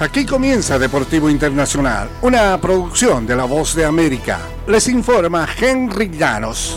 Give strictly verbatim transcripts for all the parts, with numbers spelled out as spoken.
Aquí comienza Deportivo Internacional, una producción de La Voz de América. Les informa Henry Llanos.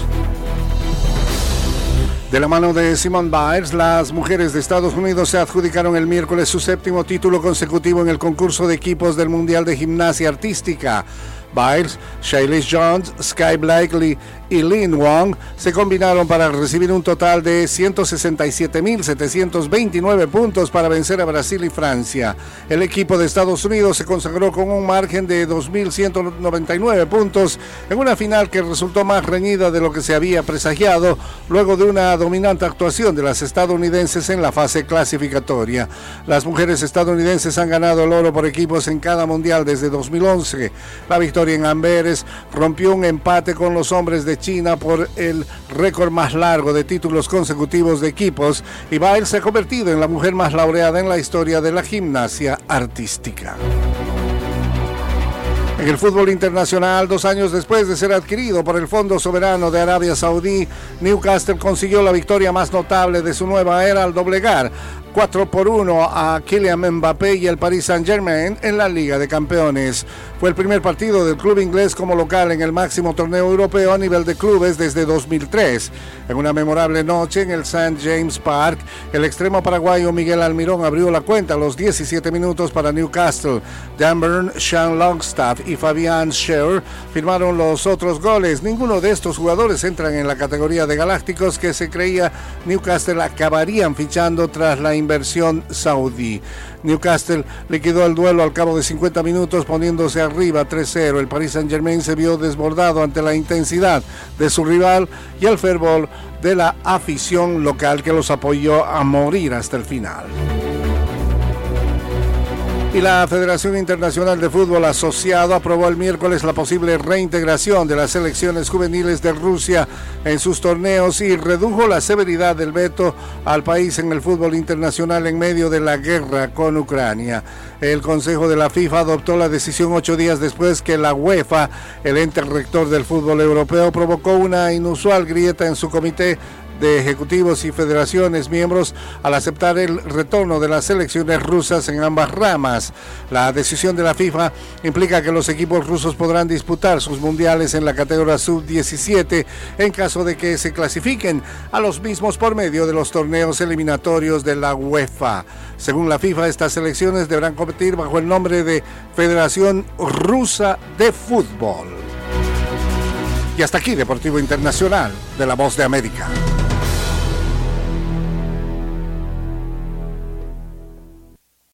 De la mano de Simone Biles, las mujeres de Estados Unidos se adjudicaron el miércoles su séptimo título consecutivo en el concurso de equipos del Mundial de Gimnasia Artística. Biles, Shaylee Jones, Sky Blakely y Lin Wong se combinaron para recibir un total de ciento sesenta y siete mil setecientos veintinueve puntos para vencer a Brasil y Francia. El equipo de Estados Unidos se consagró con un margen de dos mil ciento noventa y nueve puntos en una final que resultó más reñida de lo que se había presagiado luego de una dominante actuación de las estadounidenses en la fase clasificatoria. Las mujeres estadounidenses han ganado el oro por equipos en cada mundial desde dos mil once. La victoria en Amberes rompió un empate con los hombres de China por el récord más largo de títulos consecutivos de equipos, y Biles se ha convertido en la mujer más laureada en la historia de la gimnasia artística. En el fútbol internacional, dos años después de ser adquirido por el Fondo Soberano de Arabia Saudí, Newcastle consiguió la victoria más notable de su nueva era al doblegar cuatro por uno a Kylian Mbappé y el Paris Saint-Germain en la Liga de Campeones. Fue el primer partido del club inglés como local en el máximo torneo europeo a nivel de clubes desde dos mil tres. En una memorable noche en el Saint James Park, el extremo paraguayo Miguel Almirón abrió la cuenta a los diecisiete minutos para Newcastle. Dan Burn, Sean Longstaff y Fabian Schär firmaron los otros goles. Ninguno de estos jugadores entran en la categoría de galácticos que se creía Newcastle acabarían fichando tras la inversión saudí. Newcastle liquidó el duelo al cabo de cincuenta minutos poniéndose arriba tres cero. El Paris Saint-Germain se vio desbordado ante la intensidad de su rival y el fervor de la afición local que los apoyó a morir hasta el final. Y la Federación Internacional de Fútbol Asociado aprobó el miércoles la posible reintegración de las selecciones juveniles de Rusia en sus torneos y redujo la severidad del veto al país en el fútbol internacional en medio de la guerra con Ucrania. El Consejo de la FIFA adoptó la decisión ocho días después que la UEFA, el ente rector del fútbol europeo, provocó una inusual grieta en su comité de ejecutivos y federaciones miembros al aceptar el retorno de las selecciones rusas en ambas ramas. La decisión de la FIFA implica que los equipos rusos podrán disputar sus mundiales en la categoría sub diecisiete en caso de que se clasifiquen a los mismos por medio de los torneos eliminatorios de la UEFA. Según la FIFA, estas selecciones deberán competir bajo el nombre de Federación Rusa de Fútbol. Y hasta aquí Deportivo Internacional de La Voz de América.